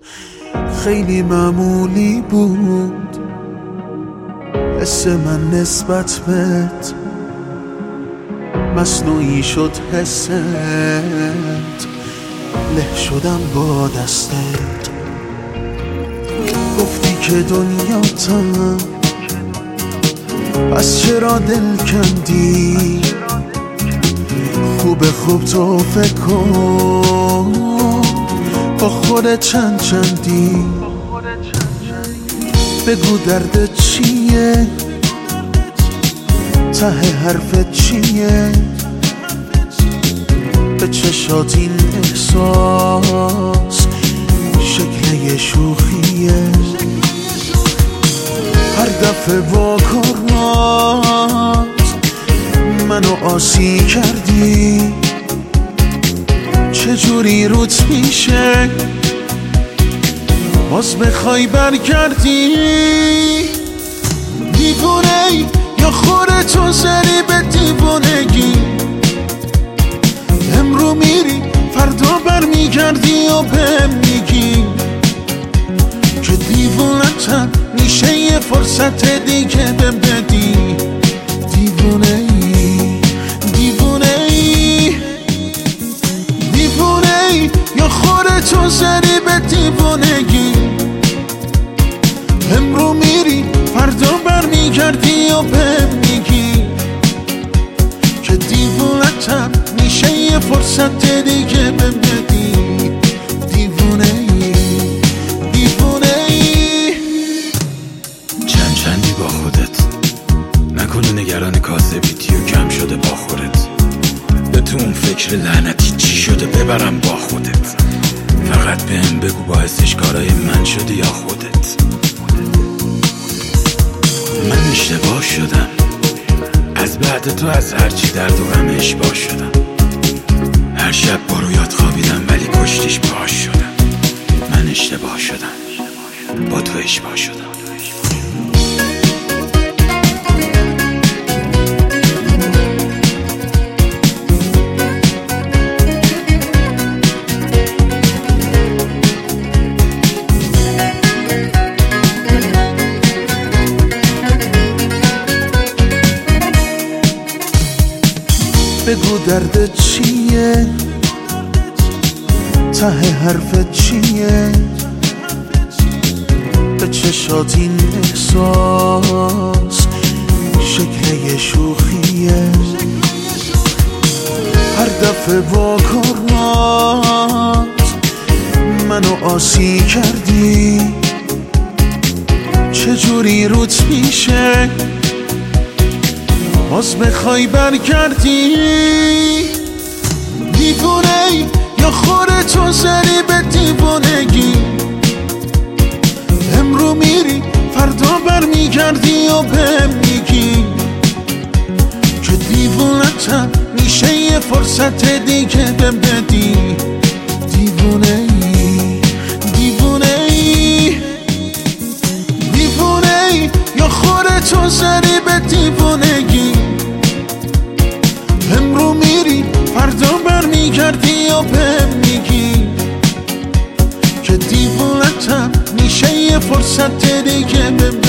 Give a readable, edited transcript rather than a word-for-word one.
خیلی معمولی بود حس من نسبت بهت، مصنوعی شد حست، له شدم با دستت. گفتی که دنیاتم، پس چرا دل کندی؟ خوب تو فکر کن با خودت چندی. بگو دردت چیه، ته حرفت چیه؟ به چشات این احساس شکل یه شوخیه. هر دفعه با کارات منو آسی کردی، چجوری روت میشه باز بخوای برگردی؟ دیوونه یا خودتو زدی به دیوونگی؟ امرو میری فردا برمیگردی و بهم میگی که دیوونتم، میشه یه فرصت دیگه بهم بدی. دیوونه یا خودتو زدی به دیوونگی؟ امرو میری فردا برمیگردی و بهم میگی که دیوونتم، میشه یه فرصت دیگه بهم بدی. دیوونه چندی با خودت، نکنه نگران کاسه بیتی و کم شده با خودت. به تو اون فکر لعنتی چی شده ببرم با خودت. فقط بهم بگو باعثش کارای من شدی یا خودت. من اشتباه شدم، از بعد تو از هرچی درد و غم اشباه شدم. هر شب با رویات خوابیدم ولی پشتش پاش شدم. من اشتباه شدم، با تو اشباه شدم. بگو دردت چیه، ته حرفت چیه؟ به چشات این احساس شکل یه شوخیه. هر دفعه با کارات منو آسی کردی، چجوری روت میشه باز بخوای برگردی؟ دیوونه یا خودتو زدی به دیوونگی؟ امرو میری فردا برمیگردی و بهم میگی که دیوونتم، میشه یه فرصت دیگه بهم بدی. دیوونه یا خودتو زدی به دیوونگی؟ امرو میری فردا برمیگردی و بهم میگی که دیوونتم، میشه یه فرصت دیگه بهم